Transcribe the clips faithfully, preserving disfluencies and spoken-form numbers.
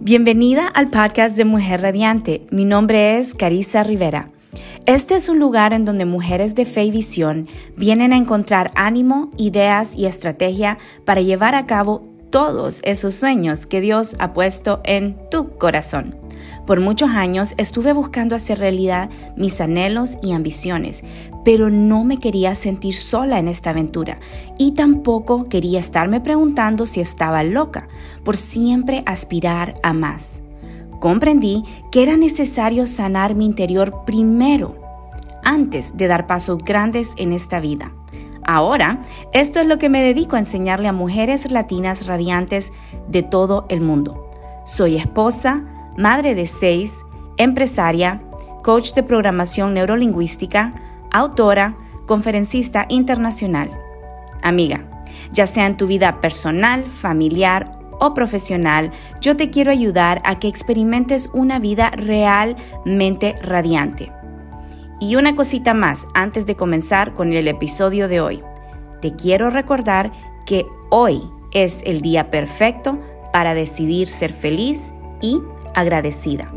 Bienvenida al podcast de Mujer Radiante. Mi nombre es Carissa Rivera. Este es un lugar en donde mujeres de fe y visión vienen a encontrar ánimo, ideas y estrategia para llevar a cabo todos esos sueños que Dios ha puesto en tu corazón. Por muchos años estuve buscando hacer realidad mis anhelos y ambiciones, pero no me quería sentir sola en esta aventura y tampoco quería estarme preguntando si estaba loca por siempre aspirar a más. Comprendí que era necesario sanar mi interior primero, antes de dar pasos grandes en esta vida. Ahora, esto es lo que me dedico a enseñarle a mujeres latinas radiantes de todo el mundo. Soy esposa, madre de seis, empresaria, coach de programación neurolingüística, autora, conferencista internacional. Amiga, ya sea en tu vida personal, familiar o profesional, yo te quiero ayudar a que experimentes una vida realmente radiante. Y una cosita más antes de comenzar con el episodio de hoy. Te quiero recordar que hoy es el día perfecto para decidir ser feliz y agradecida.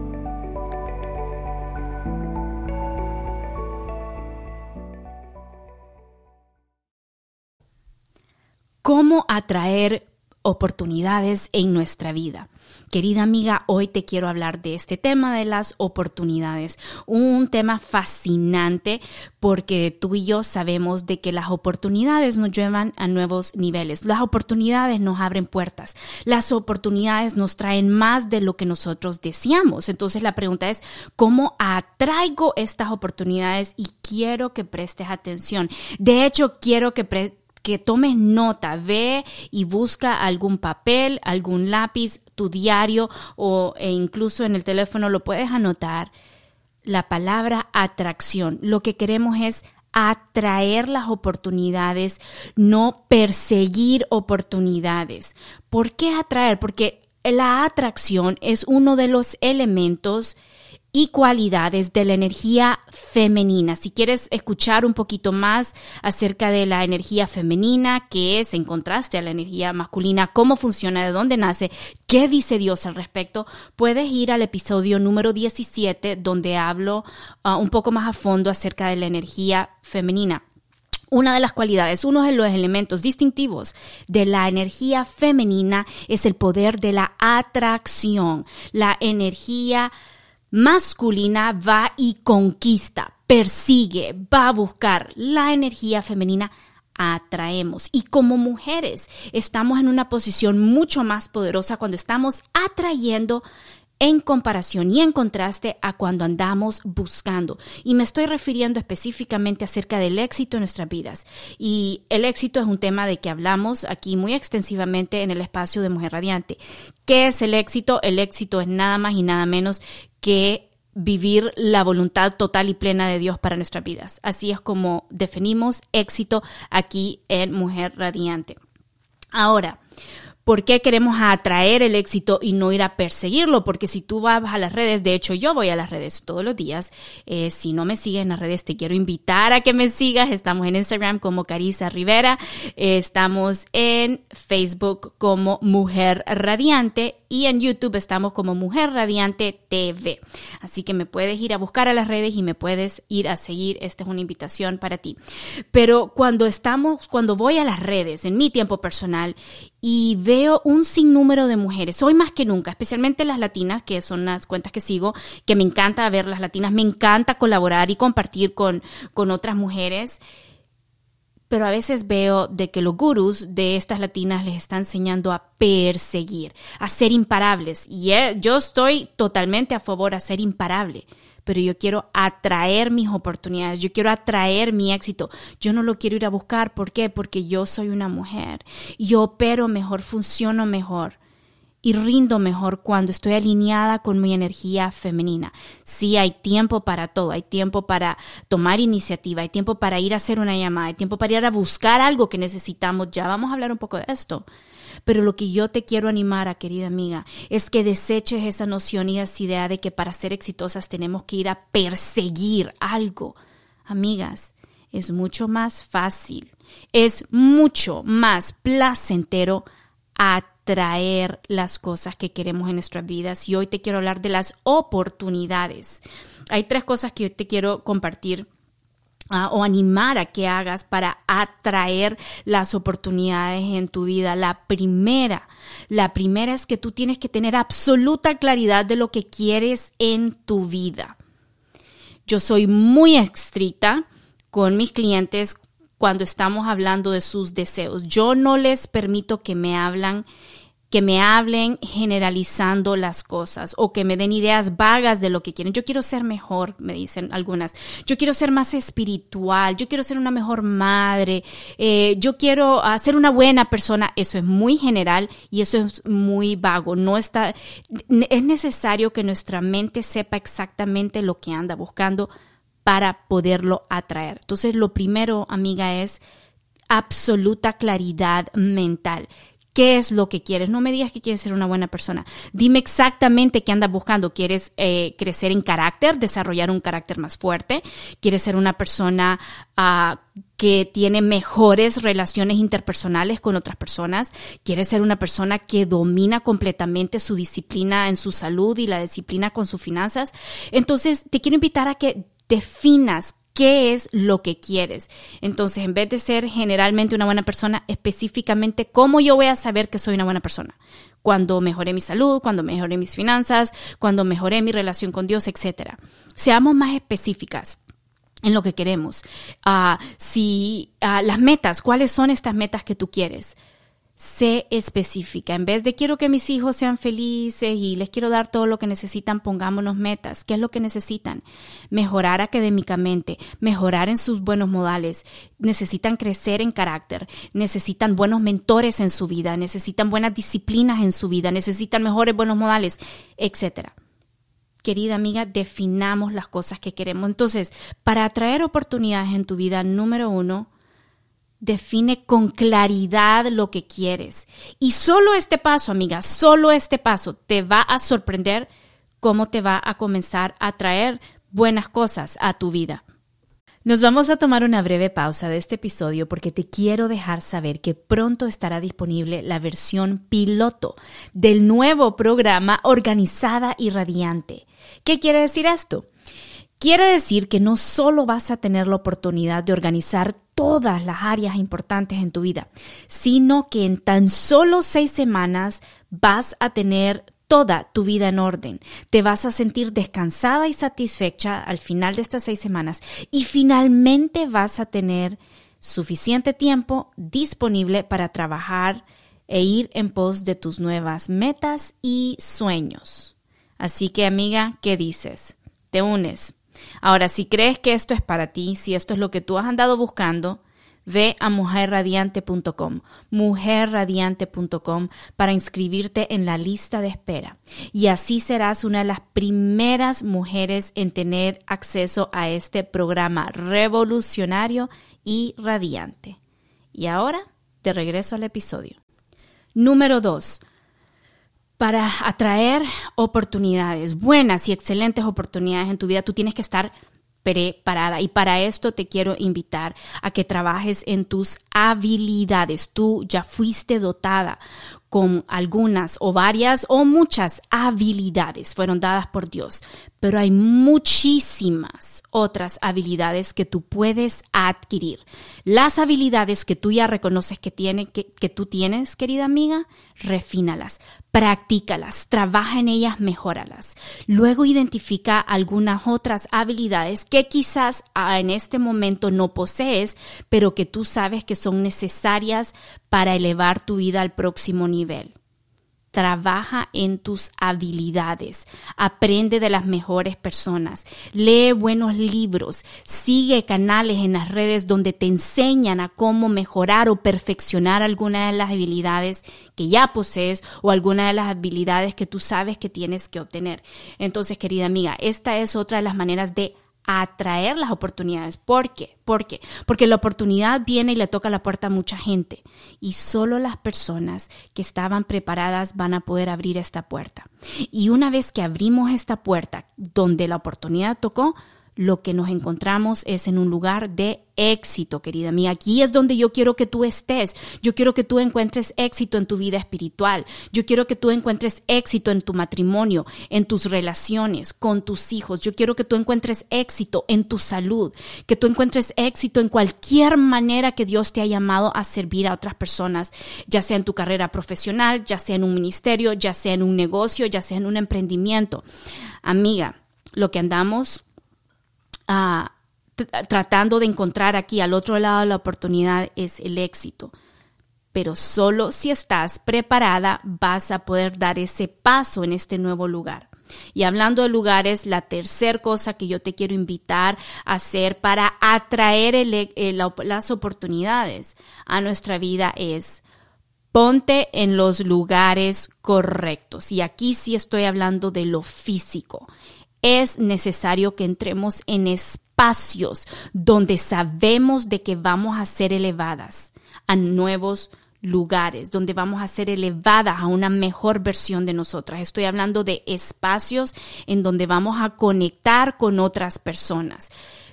¿Cómo atraer oportunidades en nuestra vida? Querida amiga, hoy te quiero hablar de este tema de las oportunidades, un tema fascinante porque tú y yo sabemos de que las oportunidades nos llevan a nuevos niveles, las oportunidades nos abren puertas, las oportunidades nos traen más de lo que nosotros deseamos. Entonces la pregunta es, ¿cómo atraigo estas oportunidades? Y quiero que prestes atención. De hecho, quiero que prestes que tomes nota, ve y busca algún papel, algún lápiz, tu diario o e incluso en el teléfono lo puedes anotar. La palabra atracción. Lo que queremos es atraer las oportunidades, no perseguir oportunidades. ¿Por qué atraer? Porque la atracción es uno de los elementos y cualidades de la energía femenina. Si quieres escuchar un poquito más acerca de la energía femenina, qué es en contraste a la energía masculina, cómo funciona, de dónde nace, qué dice Dios al respecto, puedes ir al episodio número diecisiete donde hablo uh, un poco más a fondo acerca de la energía femenina. Una de las cualidades, uno de los elementos distintivos de la energía femenina es el poder de la atracción, la energía masculina va y conquista, persigue, va a buscar. La energía femenina atraemos. Y como mujeres estamos en una posición mucho más poderosa cuando estamos atrayendo en comparación y en contraste a cuando andamos buscando. Y me estoy refiriendo específicamente acerca del éxito en nuestras vidas. Y el éxito es un tema de que hablamos aquí muy extensivamente en el espacio de Mujer Radiante. ¿Qué es el éxito? El éxito es nada más y nada menos que vivir la voluntad total y plena de Dios para nuestras vidas. Así es como definimos éxito aquí en Mujer Radiante. Ahora, ¿por qué queremos atraer el éxito y no ir a perseguirlo? Porque si tú vas a las redes, de hecho yo voy a las redes todos los días. Eh, si no me sigues en las redes, te quiero invitar a que me sigas. Estamos en Instagram como Carissa Rivera. Eh, estamos en Facebook como Mujer Radiante. Y en YouTube estamos como Mujer Radiante T V. Así que me puedes ir a buscar a las redes y me puedes ir a seguir. Esta es una invitación para ti. Pero cuando estamos, cuando voy a las redes, en mi tiempo personal, y veo un sinnúmero de mujeres, hoy más que nunca, especialmente las latinas, que son las cuentas que sigo, que me encanta ver las latinas, me encanta colaborar y compartir con, con otras mujeres. Pero a veces veo de que los gurús de estas latinas les están enseñando a perseguir, a ser imparables. Y yo estoy totalmente a favor de ser imparable, pero yo quiero atraer mis oportunidades, yo quiero atraer mi éxito. Yo no lo quiero ir a buscar. ¿Por qué? Porque yo soy una mujer. Yo opero mejor, funciono mejor y rindo mejor cuando estoy alineada con mi energía femenina. Sí, hay tiempo para todo, hay tiempo para tomar iniciativa, hay tiempo para ir a hacer una llamada, hay tiempo para ir a buscar algo que necesitamos. Ya vamos a hablar un poco de esto. Pero lo que yo te quiero animar, a, querida amiga, es que deseches esa noción y esa idea de que para ser exitosas tenemos que ir a perseguir algo. Amigas, es mucho más fácil, es mucho más placentero atraer atraer las cosas que queremos en nuestras vidas. Y hoy te quiero hablar de las oportunidades. Hay tres cosas que yo te quiero compartir Uh, o animar a que hagas para atraer las oportunidades en tu vida. La primera, la primera es que tú tienes que tener absoluta claridad de lo que quieres en tu vida. Yo soy muy estricta con mis clientes cuando estamos hablando de sus deseos. Yo no les permito que me hablan que me hablen generalizando las cosas o que me den ideas vagas de lo que quieren. Yo quiero ser mejor, me dicen algunas. Yo quiero ser más espiritual. Yo quiero ser una mejor madre. Eh, yo quiero uh, ser una buena persona. Eso es muy general y eso es muy vago. No está, es necesario que nuestra mente sepa exactamente lo que anda buscando para poderlo atraer. Entonces, lo primero, amiga, es absoluta claridad mental. ¿Qué es lo que quieres? No me digas que quieres ser una buena persona. Dime exactamente qué andas buscando. ¿Quieres eh, crecer en carácter, desarrollar un carácter más fuerte? ¿Quieres ser una persona uh, que tiene mejores relaciones interpersonales con otras personas? ¿Quieres ser una persona que domina completamente su disciplina en su salud y la disciplina con sus finanzas? Entonces, te quiero invitar a que definas ¿qué es lo que quieres? Entonces, en vez de ser generalmente una buena persona, específicamente, ¿cómo yo voy a saber que soy una buena persona? Cuando mejoré mi salud, cuando mejoré mis finanzas, cuando mejoré mi relación con Dios, etcétera. Seamos más específicas en lo que queremos. Uh, si uh, las metas, ¿cuáles son estas metas que tú quieres? Sé específica. En vez de quiero que mis hijos sean felices y les quiero dar todo lo que necesitan, pongámonos metas. ¿Qué es lo que necesitan? Mejorar académicamente, mejorar en sus buenos modales. Necesitan crecer en carácter, necesitan buenos mentores en su vida, necesitan buenas disciplinas en su vida, necesitan mejores buenos modales, etcétera. Querida amiga, definamos las cosas que queremos. Entonces, para atraer oportunidades en tu vida, número uno, define con claridad lo que quieres. Y solo este paso, amiga, solo este paso te va a sorprender cómo te va a comenzar a traer buenas cosas a tu vida. Nos vamos a tomar una breve pausa de este episodio porque te quiero dejar saber que pronto estará disponible la versión piloto del nuevo programa Organizada y Radiante. ¿Qué quiere decir esto? Quiere decir que no solo vas a tener la oportunidad de organizar todas las áreas importantes en tu vida, sino que en tan solo seis semanas vas a tener toda tu vida en orden. Te vas a sentir descansada y satisfecha al final de estas seis semanas y finalmente vas a tener suficiente tiempo disponible para trabajar e ir en pos de tus nuevas metas y sueños. Así que, amiga, ¿qué dices? ¿Te unes? Ahora, si crees que esto es para ti, si esto es lo que tú has andado buscando, ve a mujer radiante punto com, mujer radiante punto com para inscribirte en la lista de espera. Y así serás una de las primeras mujeres en tener acceso a este programa revolucionario y radiante. Y ahora, te regreso al episodio. Número dos. Para atraer oportunidades, buenas y excelentes oportunidades en tu vida, tú tienes que estar preparada. Y para esto te quiero invitar a que trabajes en tus habilidades. Tú ya fuiste dotada con algunas o varias o muchas habilidades, fueron dadas por Dios. Pero hay muchísimas otras habilidades que tú puedes adquirir. Las habilidades que tú ya reconoces que, tiene, que, que tú tienes, querida amiga, refínalas, practícalas, trabaja en ellas, mejóralas. Luego identifica algunas otras habilidades que quizás en este momento no posees, pero que tú sabes que son necesarias para elevar tu vida al próximo nivel. Trabaja en tus habilidades, aprende de las mejores personas, lee buenos libros, sigue canales en las redes donde te enseñan a cómo mejorar o perfeccionar alguna de las habilidades que ya posees o alguna de las habilidades que tú sabes que tienes que obtener. Entonces, querida amiga, esta es otra de las maneras de atraer las oportunidades. ¿Por qué? ¿Por qué? Porque la oportunidad viene y le toca la puerta a mucha gente y solo las personas que estaban preparadas van a poder abrir esta puerta. Y una vez que abrimos esta puerta donde la oportunidad tocó, lo que nos encontramos es en un lugar de éxito, querida mía. Aquí es donde yo quiero que tú estés. Yo quiero que tú encuentres éxito en tu vida espiritual. Yo quiero que tú encuentres éxito en tu matrimonio, en tus relaciones, con tus hijos. Yo quiero que tú encuentres éxito en tu salud, que tú encuentres éxito en cualquier manera que Dios te ha llamado a servir a otras personas, ya sea en tu carrera profesional, ya sea en un ministerio, ya sea en un negocio, ya sea en un emprendimiento. Amiga, lo que andamos Uh, t- tratando de encontrar aquí al otro lado de la oportunidad es el éxito. Pero solo si estás preparada vas a poder dar ese paso en este nuevo lugar. Y hablando de lugares, la tercera cosa que yo te quiero invitar a hacer para atraer el, el, las oportunidades a nuestra vida es: ponte en los lugares correctos. Y aquí sí estoy hablando de lo físico. Es necesario que entremos en espacios donde sabemos de que vamos a ser elevadas a nuevos lugares, donde vamos a ser elevadas a una mejor versión de nosotras. Estoy hablando de espacios en donde vamos a conectar con otras personas.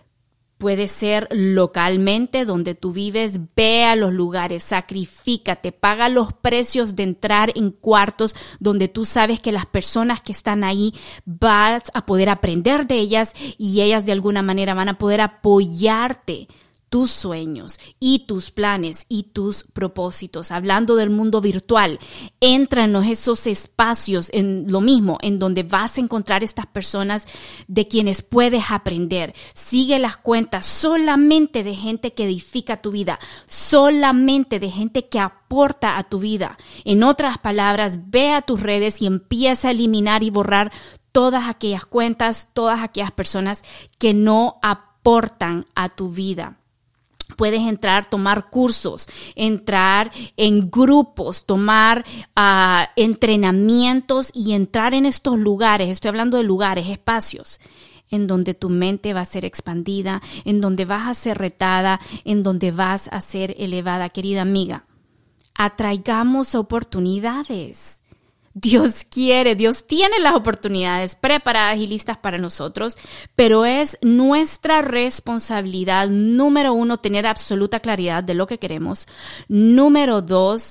Puede ser localmente donde tú vives, ve a los lugares, sacrifícate, paga los precios de entrar en cuartos donde tú sabes que las personas que están ahí vas a poder aprender de ellas y ellas de alguna manera van a poder apoyarte tus sueños y tus planes y tus propósitos. Hablando del mundo virtual, entra en esos espacios, en lo mismo, en donde vas a encontrar estas personas de quienes puedes aprender. Sigue las cuentas solamente de gente que edifica tu vida, solamente de gente que aporta a tu vida. En otras palabras, ve a tus redes y empieza a eliminar y borrar todas aquellas cuentas, todas aquellas personas que no aportan a tu vida. Puedes entrar, tomar cursos, entrar en grupos, tomar uh, entrenamientos y entrar en estos lugares. Estoy hablando de lugares, espacios en donde tu mente va a ser expandida, en donde vas a ser retada, en donde vas a ser elevada. Querida amiga, atraigamos oportunidades. Dios quiere, Dios tiene las oportunidades preparadas y listas para nosotros, pero es nuestra responsabilidad, número uno, tener absoluta claridad de lo que queremos. Número dos,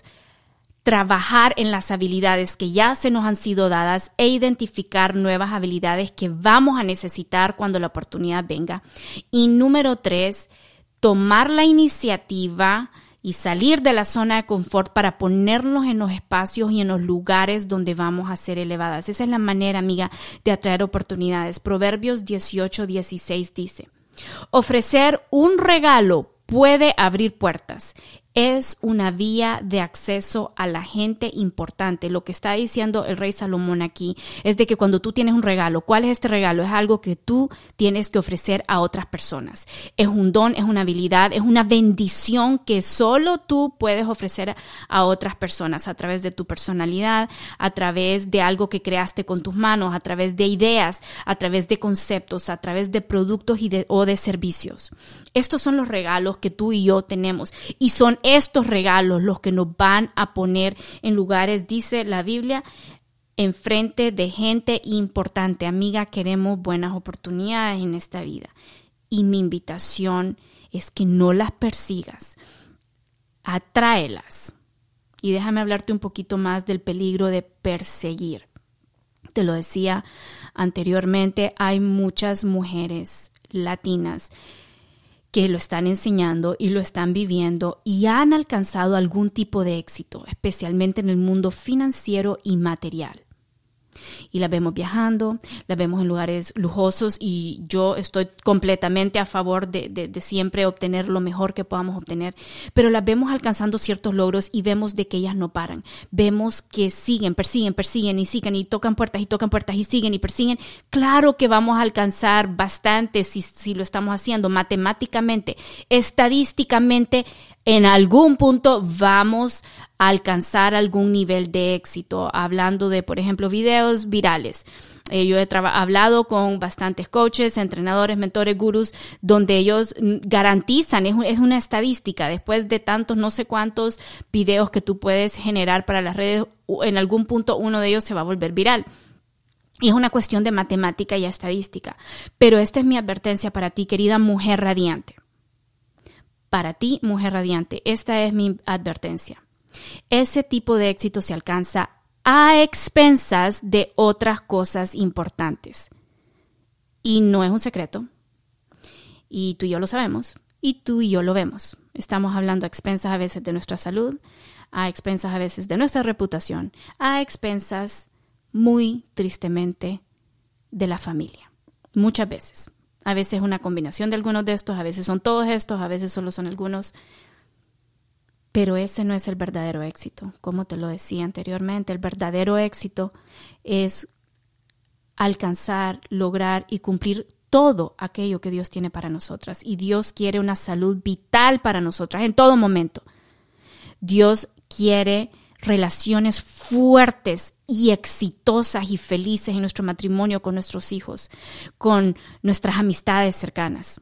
trabajar en las habilidades que ya se nos han sido dadas e identificar nuevas habilidades que vamos a necesitar cuando la oportunidad venga. Y número tres, tomar la iniciativa y salir de la zona de confort para ponernos en los espacios y en los lugares donde vamos a ser elevadas. Esa es la manera, amiga, de atraer oportunidades. Proverbios dieciocho dieciséis dice: ofrecer un regalo puede abrir puertas. Es una vía de acceso a la gente importante. Lo que está diciendo el rey Salomón aquí es de que cuando tú tienes un regalo, ¿cuál es este regalo? Es algo que tú tienes que ofrecer a otras personas. Es un don, es una habilidad, es una bendición que solo tú puedes ofrecer a otras personas a través de tu personalidad, a través de algo que creaste con tus manos, a través de ideas, a través de conceptos, a través de productos y de, o de servicios. Estos son los regalos que tú y yo tenemos y son estos regalos los que nos van a poner en lugares, dice la Biblia, enfrente de gente importante. Amiga, queremos buenas oportunidades en esta vida. Y mi invitación es que no las persigas, atráelas. Y déjame hablarte un poquito más del peligro de perseguir. Te lo decía anteriormente, hay muchas mujeres latinas que lo están enseñando y lo están viviendo y han alcanzado algún tipo de éxito, especialmente en el mundo financiero y material. Y las vemos viajando, las vemos en lugares lujosos y yo estoy completamente a favor de, de, de siempre obtener lo mejor que podamos obtener, pero las vemos alcanzando ciertos logros y vemos de que ellas no paran. Vemos que siguen, persiguen, persiguen y siguen y tocan puertas y tocan puertas y siguen y persiguen. Claro que vamos a alcanzar bastante si, si lo estamos haciendo matemáticamente, estadísticamente. En algún punto vamos a alcanzar algún nivel de éxito, hablando de, por ejemplo, videos virales. Eh, yo he traba- hablado con bastantes coaches, entrenadores, mentores, gurús, donde ellos garantizan, es, es una estadística, después de tantos, no sé cuántos videos que tú puedes generar para las redes, en algún punto uno de ellos se va a volver viral. Y es una cuestión de matemática y estadística. Pero esta es mi advertencia para ti, querida mujer radiante. Para ti, mujer radiante, esta es mi advertencia. Ese tipo de éxito se alcanza a expensas de otras cosas importantes. Y no es un secreto. Y tú y yo lo sabemos. Y tú y yo lo vemos. Estamos hablando a expensas a veces de nuestra salud, a expensas a veces de nuestra reputación, a expensas, muy tristemente, de la familia. Muchas veces. A veces es una combinación de algunos de estos, a veces son todos estos, a veces solo son algunos. Pero ese no es el verdadero éxito. Como te lo decía anteriormente, el verdadero éxito es alcanzar, lograr y cumplir todo aquello que Dios tiene para nosotras. Y Dios quiere una salud vital para nosotras en todo momento. Dios quiere relaciones fuertes y exitosas y felices en nuestro matrimonio con nuestros hijos, con nuestras amistades cercanas.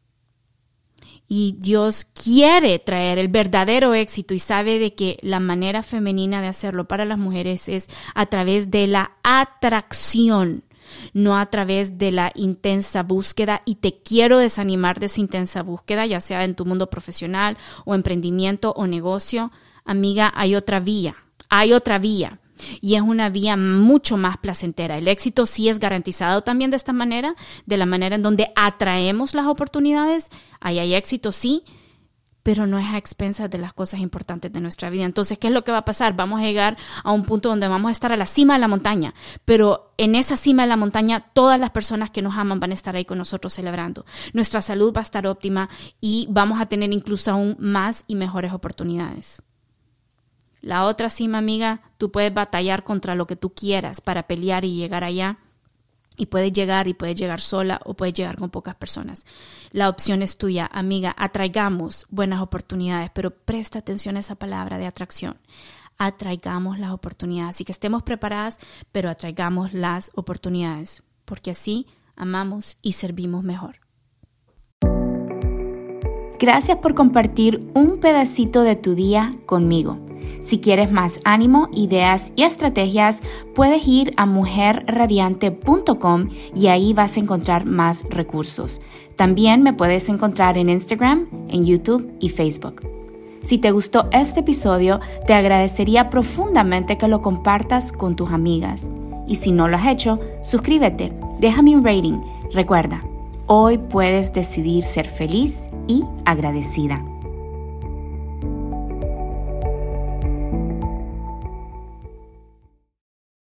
Y Dios quiere traer el verdadero éxito y sabe de que la manera femenina de hacerlo para las mujeres es a través de la atracción, no a través de la intensa búsqueda. Y te quiero desanimar de esa intensa búsqueda, ya sea en tu mundo profesional o emprendimiento o negocio. Amiga, hay otra vía, hay otra vía. Y es una vía mucho más placentera. El éxito sí es garantizado también de esta manera, de la manera en donde atraemos las oportunidades. Ahí hay éxito, sí, pero no es a expensas de las cosas importantes de nuestra vida. Entonces, ¿qué es lo que va a pasar? Vamos a llegar a un punto donde vamos a estar a la cima de la montaña, pero en esa cima de la montaña todas las personas que nos aman van a estar ahí con nosotros celebrando. Nuestra salud va a estar óptima y vamos a tener incluso aún más y mejores oportunidades. La otra cima, amiga, tú puedes batallar contra lo que tú quieras para pelear y llegar allá. Y puedes llegar y puedes llegar sola o puedes llegar con pocas personas. La opción es tuya, amiga. Atraigamos buenas oportunidades, pero presta atención a esa palabra de atracción. Atraigamos las oportunidades. Así que estemos preparadas, pero atraigamos las oportunidades, porque así amamos y servimos mejor. Gracias por compartir un pedacito de tu día conmigo. Si quieres más ánimo, ideas y estrategias, puedes ir a mujer radiante punto com y ahí vas a encontrar más recursos. También me puedes encontrar en Instagram, en YouTube y Facebook. Si te gustó este episodio, te agradecería profundamente que lo compartas con tus amigas. Y si no lo has hecho, suscríbete, déjame un rating. Recuerda, hoy puedes decidir ser feliz y agradecida.